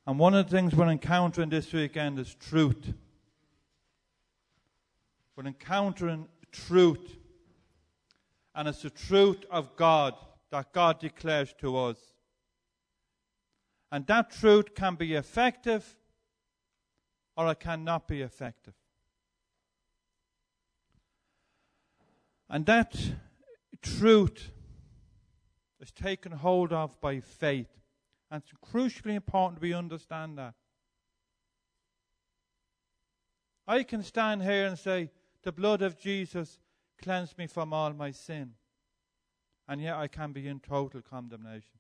And one of the things we're encountering this weekend is truth. We're encountering truth. And it's the truth of God that God declares to us. And that truth can be effective or it cannot be effective. And that truth is taken hold of by faith. And it's crucially important we understand that. I can stand here and say, the blood of Jesus cleansed me from all my sin. And yet I can be in total condemnation.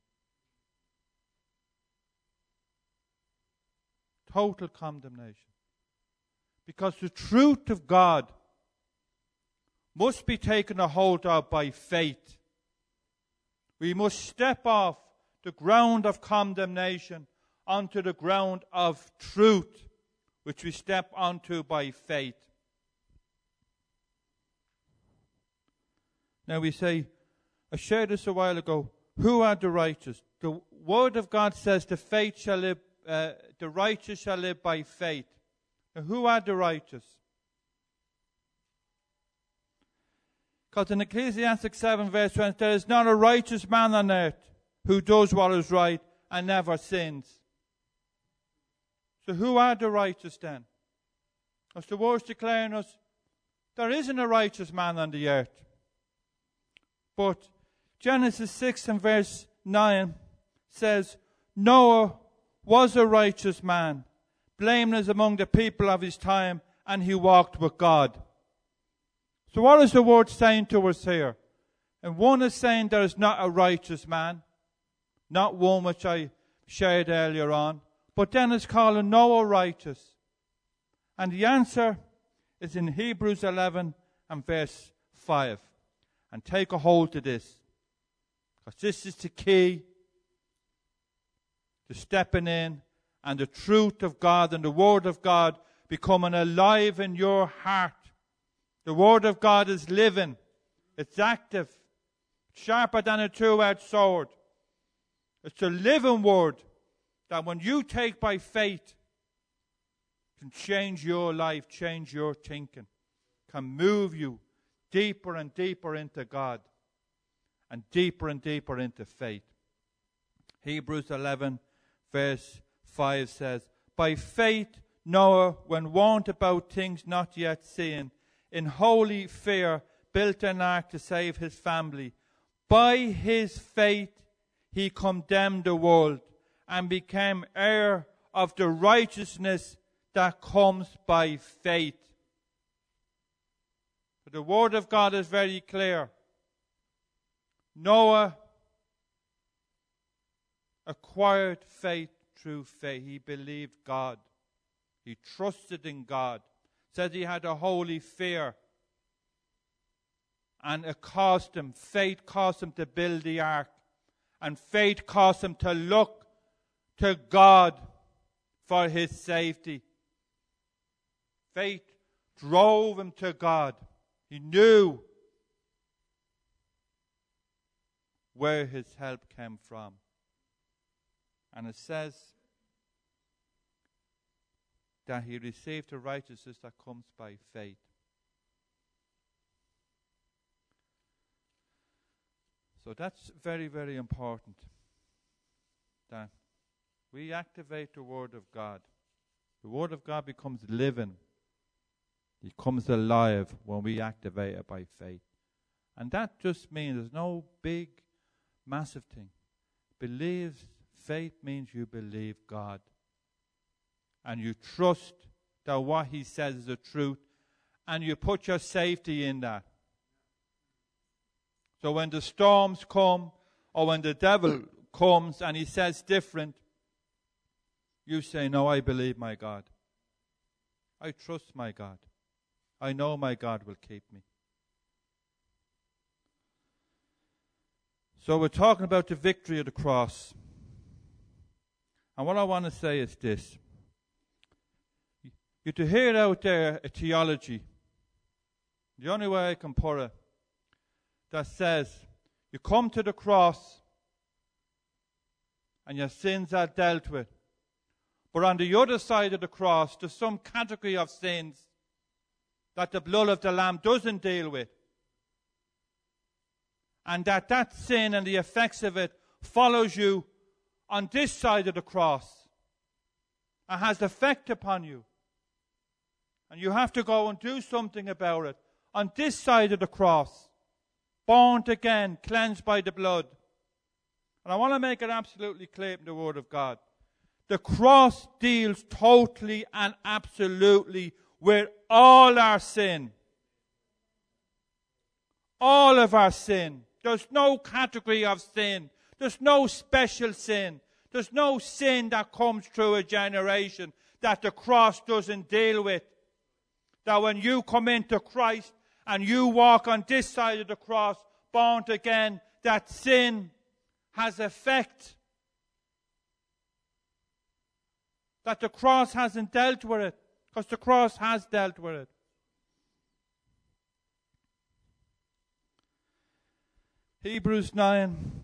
Total condemnation. Because the truth of God must be taken a hold of by faith. We must step off the ground of condemnation onto the ground of truth, which we step onto by faith. Now we say, I shared this a while ago, who are the righteous? The Word of God says the righteous shall live by faith. Now, who are the righteous? Because in Ecclesiastes 7 verse 20, there is not a righteous man on earth who does what is right and never sins. So who are the righteous then? As the word's declaring us, there isn't a righteous man on the earth. But Genesis 6 and verse 9 says, Noah was a righteous man, blameless among the people of his time, and he walked with God. So what is the word saying to us here? And one is saying there is not a righteous man, not one which I shared earlier on, but then it's calling Noah righteous. And the answer is in Hebrews 11 and verse 5. And take a hold of this, because this is the key to stepping in and the truth of God and the Word of God becoming alive in your heart. The Word of God is living. It's active. Sharper than a two-edged sword. It's a living Word that when you take by faith can change your life, change your thinking, can move you deeper and deeper into God and deeper into faith. Hebrews 11 verse 5 says, by faith Noah, when warned about things not yet seen, in holy fear built an ark to save his family. By his faith he condemned the world and became heir of the righteousness that comes by faith. But the Word of God is very clear. Noah acquired faith through faith. He believed God. He trusted in God. Said he had a holy fear. And it caused him, faith caused him to build the ark. And faith caused him to look to God for his safety. Faith drove him to God. He knew where his help came from. And it says that he received the righteousness that comes by faith. So that's very, very important, that we activate the Word of God. The Word of God becomes living. It comes alive when we activate it by faith. And that just means there's no big, massive thing. Faith means you believe God. And you trust that what He says is the truth. And you put your safety in that. So when the storms come, or when the devil comes and he says different, you say, no, I believe my God. I trust my God. I know my God will keep me. So we're talking about the victory of the cross. And what I want to say is this. You to hear out there a theology, the only way I can put it, that says you come to the cross and your sins are dealt with. But on the other side of the cross, there's some category of sins that the blood of the Lamb doesn't deal with. And that sin and the effects of it follows you on this side of the cross and has effect upon you. And you have to go and do something about it. On this side of the cross, born again, cleansed by the blood. And I want to make it absolutely clear in the Word of God. The cross deals totally and absolutely with all our sin. All of our sin. There's no category of sin. There's no special sin. There's no sin that comes through a generation that the cross doesn't deal with. That when you come into Christ and you walk on this side of the cross, born again, that sin has effect. That the cross hasn't dealt with it, because the cross has dealt with it. Hebrews 9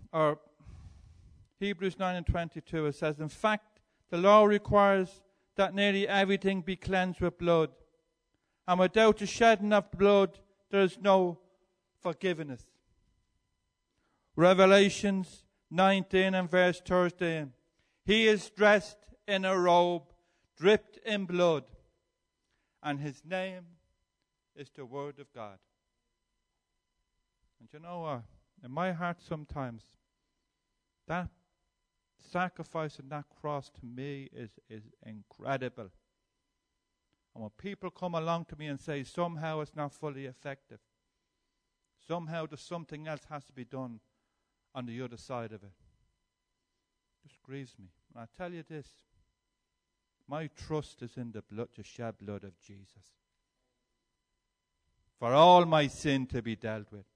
and 22, it says, in fact, the law requires that nearly everything be cleansed with blood. And without the shedding of blood, there is no forgiveness. Revelations 19 and verse 13. He is dressed in a robe, dripped in blood, and his name is the Word of God. And you know what? In my heart sometimes, that sacrifice and that cross to me is incredible. And when people come along to me and say somehow it's not fully effective, somehow there's something else has to be done on the other side of it, it just grieves me. And I tell you this, my trust is in the shed blood of Jesus, for all my sin to be dealt with.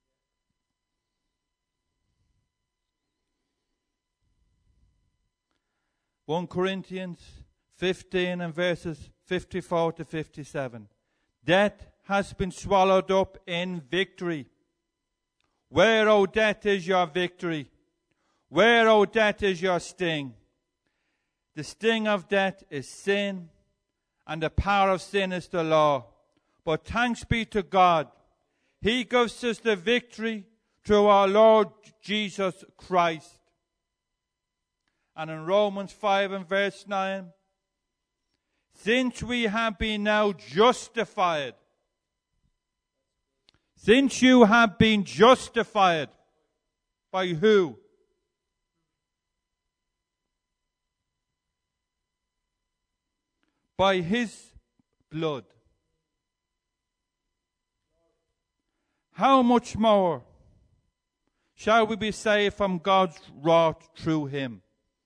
(1 Corinthians 15 and verses 54 to 57. Death has been swallowed up in victory. Where, O death, is your victory? Where, O death, is your sting? The sting of death is sin, and the power of sin is the law. But thanks be to God, He gives us the victory through our Lord Jesus Christ. And in Romans 5 and verse 9, since we have been now justified, since you have been justified, by who? By His blood. How much more shall we be saved from God's wrath through Him?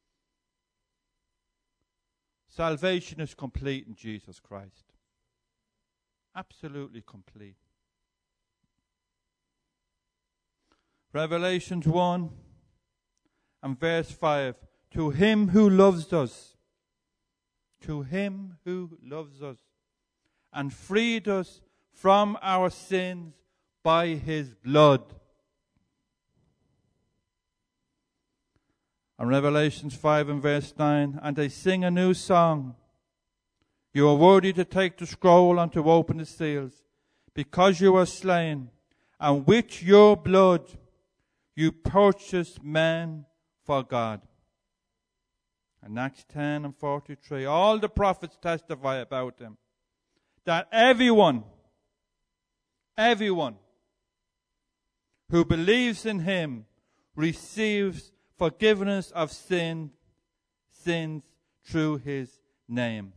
Salvation is complete in Jesus Christ. Absolutely complete. Revelations 1 and verse 5. To Him who loves us, to Him who loves us, and freed us from our sins by His blood. And Revelations 5 and verse 9, and they sing a new song. You are worthy to take the scroll and to open the seals, because you were slain, and with your blood you purchased men for God. And Acts 10 and 43, all the prophets testify about Him, that everyone who believes in Him receives forgiveness of sins through His name.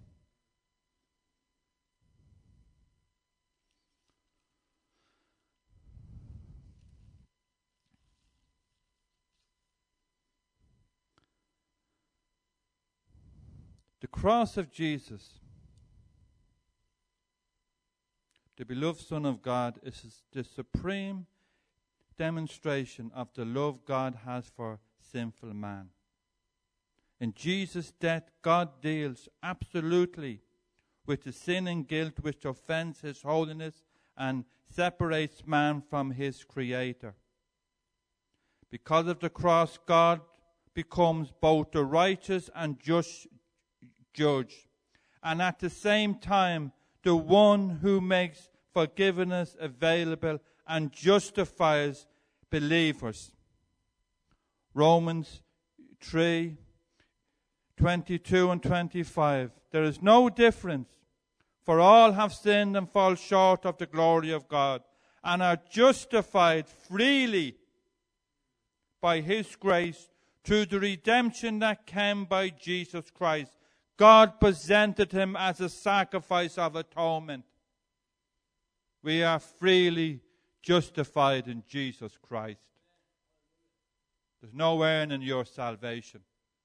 The cross of Jesus, the beloved Son of God, is the supreme demonstration of the love God has for sinful man. In Jesus' death, God deals absolutely with the sin and guilt which offends His holiness and separates man from his Creator. Because of the cross, God becomes both the righteous and judge, and at the same time, the one who makes forgiveness available and justifies believers. Romans 3:22 and 25. There is no difference, for all have sinned and fall short of the glory of God, and are justified freely by his grace through the redemption that came by Jesus Christ. God presented him as a sacrifice of atonement. We are freely justified in Jesus Christ. There's no earning your salvation.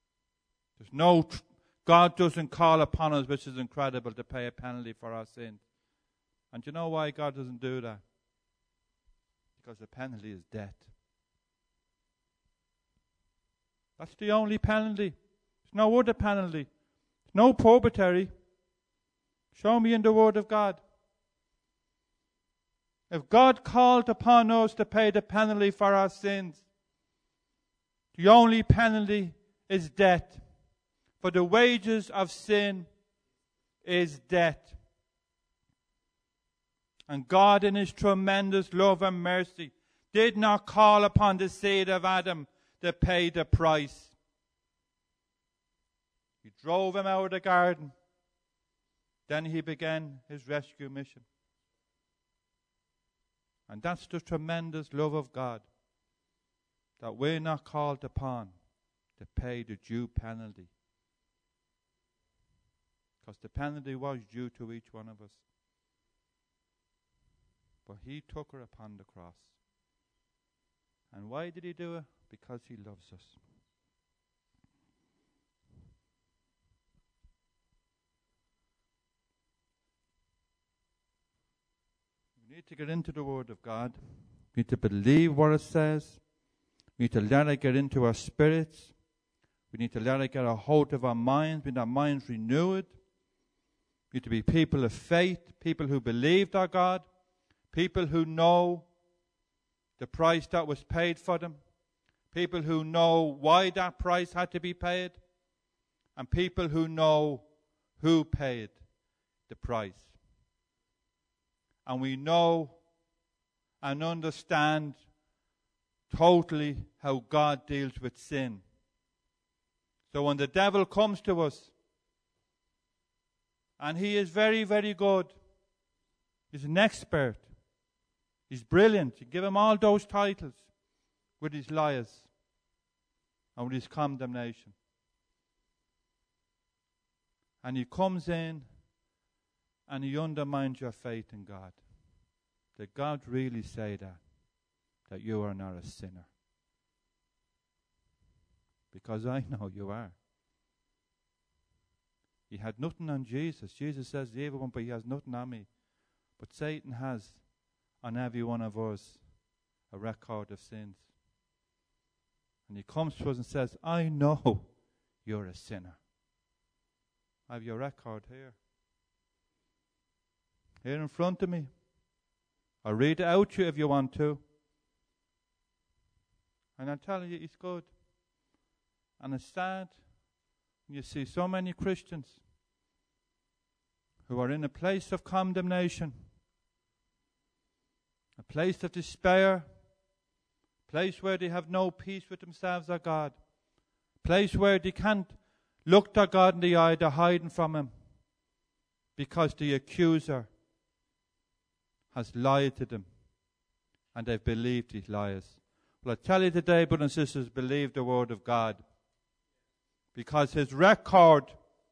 God doesn't call upon us, which is incredible, to pay a penalty for our sins. And you know why God doesn't do that? Because the penalty is death. That's the only penalty. There's no other penalty. There's no purgatory. Show me in the Word of God. If God called upon us to pay the penalty for our sins, the only penalty is death. For the wages of sin is death. And God, in his tremendous love and mercy, did not call upon the seed of Adam to pay the price. He drove him out of the garden. Then he began his rescue mission. And that's the tremendous love of God, that we're not called upon to pay the due penalty. Because the penalty was due to each one of us. But he took her upon the cross. And why did he do it? Because he loves us. We need to get into the Word of God. We need to believe what it says. We need to let it get into our spirits. We need to let it get a hold of our minds. We need our minds renewed. We need to be people of faith, people who believed our God, people who know the price that was paid for them, people who know why that price had to be paid, and people who know who paid the price. And we know and understand totally how God deals with sin. So when the devil comes to us, and he is very, very good, he's an expert, he's brilliant, you give him all those titles with his lies and with his condemnation. And he comes in and he undermines your faith in God. Did God really say that you are not a sinner? Because I know you are. He had nothing on Jesus. Jesus says, the evil one, but he has nothing on me. But Satan has on every one of us a record of sins. And he comes to us and says, I know you're a sinner. I have your record here. Here in front of me. I'll read it out to you if you want to. And I'm telling you, it's good. And it's sad when you see so many Christians who are in a place of condemnation, a place of despair, a place where they have no peace with themselves or God, a place where they can't look their God in the eye, they're hiding from him because the accuser has lied to them and they've believed his lies. Well, I tell you today, brothers and sisters, believe the word of God, because his record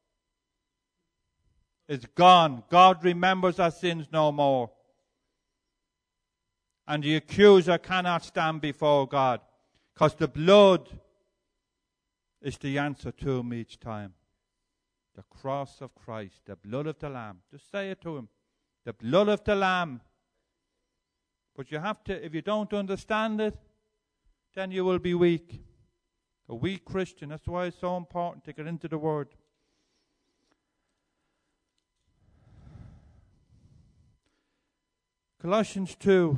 is gone. God remembers our sins no more. And the accuser cannot stand before God, because the blood is the answer to him each time. The cross of Christ, the blood of the Lamb. Just say it to him. The blood of the Lamb. But you have to, if you don't understand it, then you will be weak. A weak Christian. That's why it's so important to get into the Word. Colossians 2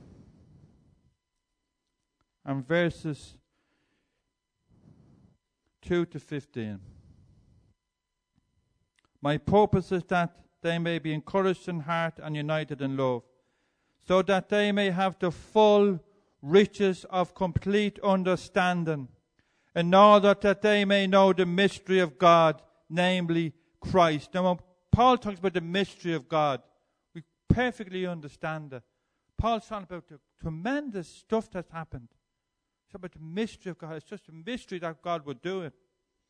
and verses 2 to 15. My purpose is that they may be encouraged in heart and united in love, so that they may have the full riches of complete understanding, in order that they may know the mystery of God, namely Christ. Now, when Paul talks about the mystery of God, we perfectly understand it. Paul's talking about the tremendous stuff that's happened. It's about the mystery of God. It's just a mystery that God would do it.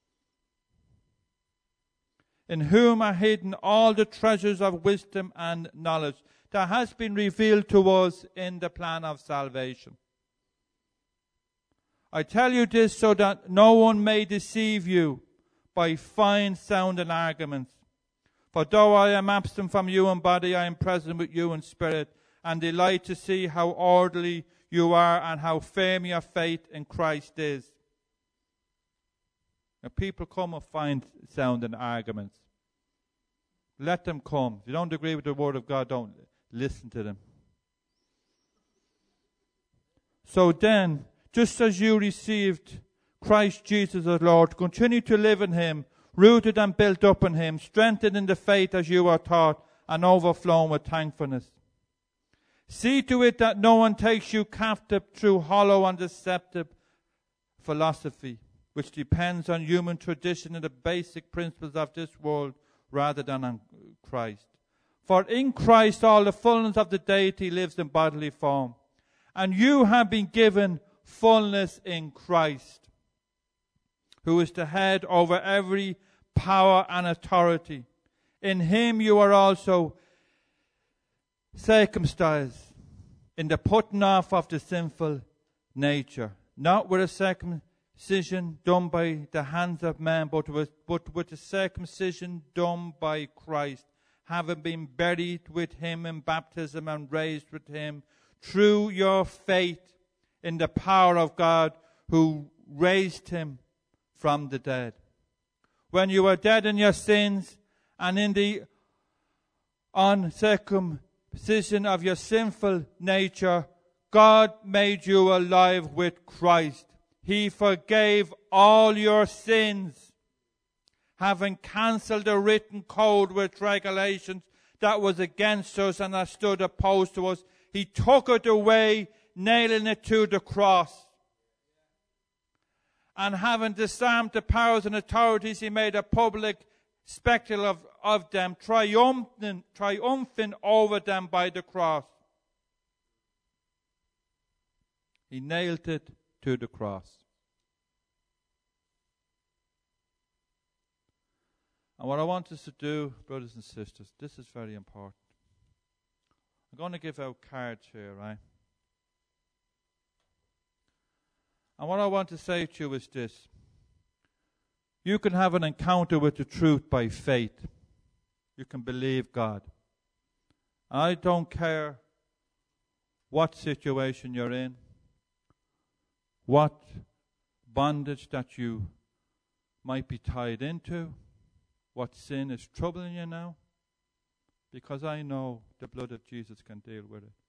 In whom are hidden all the treasures of wisdom and knowledge that has been revealed to us in the plan of salvation. I tell you this so that no one may deceive you by fine sounding arguments. For though I am absent from you in body, I am present with you in spirit, and delight to see how orderly you are and how firm your faith in Christ is. Now, people come with fine sounding arguments. Let them come. If you don't agree with the word of God, don't listen to them. So then, just as you received Christ Jesus as Lord, continue to live in him, rooted and built up in him, strengthened in the faith as you are taught, and overflowing with thankfulness. See to it that no one takes you captive through hollow and deceptive philosophy, which depends on human tradition and the basic principles of this world rather than on Christ. For in Christ all the fullness of the deity lives in bodily form, and you have been given fullness in Christ, who is the head over every power and authority. In him you are also circumcised in the putting off of the sinful nature, not with a circumcision done by the hands of man, but with the circumcision done by Christ, having been buried with him in baptism and raised with him through your faith in the power of God who raised him from the dead. When you were dead in your sins and in the uncircumcision of your sinful nature, God made you alive with Christ. He forgave all your sins, having cancelled the written code with regulations that was against us and that stood opposed to us. He took it away, nailing it to the cross. And having disarmed the powers and authorities, he made a public spectacle of them, triumphing over them by the cross. He nailed it to the cross. And what I want us to do, brothers and sisters, this is very important. I'm going to give out cards here, right? And what I want to say to you is this. You can have an encounter with the truth by faith. You can believe God. I don't care what situation you're in, what bondage that you might be tied into, what sin is troubling you now, because I know the blood of Jesus can deal with it.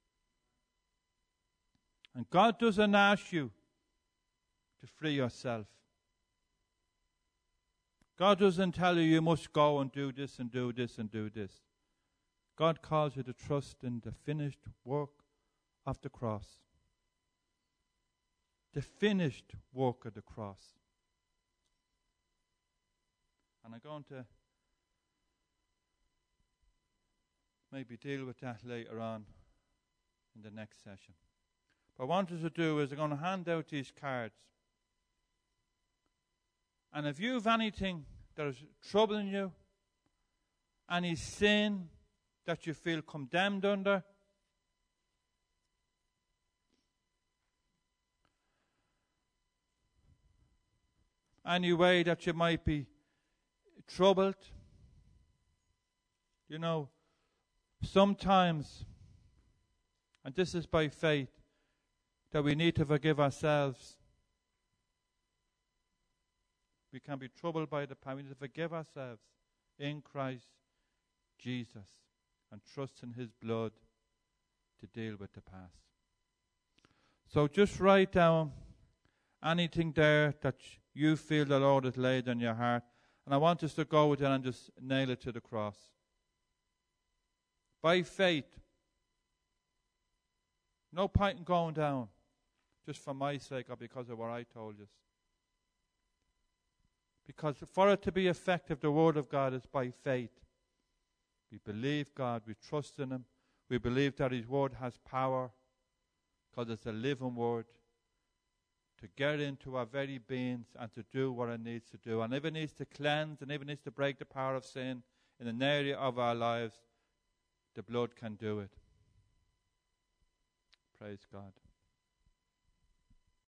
And God doesn't ask you to free yourself. God doesn't tell you you must go and do this and do this and do this. God calls you to trust in the finished work of the cross. The finished work of the cross. And I'm going to maybe deal with that later on in the next session. What I want us to do is I'm going to hand out these cards. And if you have anything that is troubling you, any sin that you feel condemned under, any way that you might be troubled, you know, sometimes, and this is by faith, that we need to forgive ourselves. We can be troubled by the power. We need to forgive ourselves in Christ Jesus and trust in his blood to deal with the past. So just write down anything there that you feel the Lord has laid on your heart. And I want us to go with it and just nail it to the cross. By faith. No point in going down just for my sake or because of what I told you. Because for it to be effective, the Word of God is by faith. We believe God, we trust in Him, we believe that His Word has power because it's a living Word to get into our very beings and to do what it needs to do. And if it needs to cleanse and if it needs to break the power of sin in an area of our lives, the blood can do it. Praise God.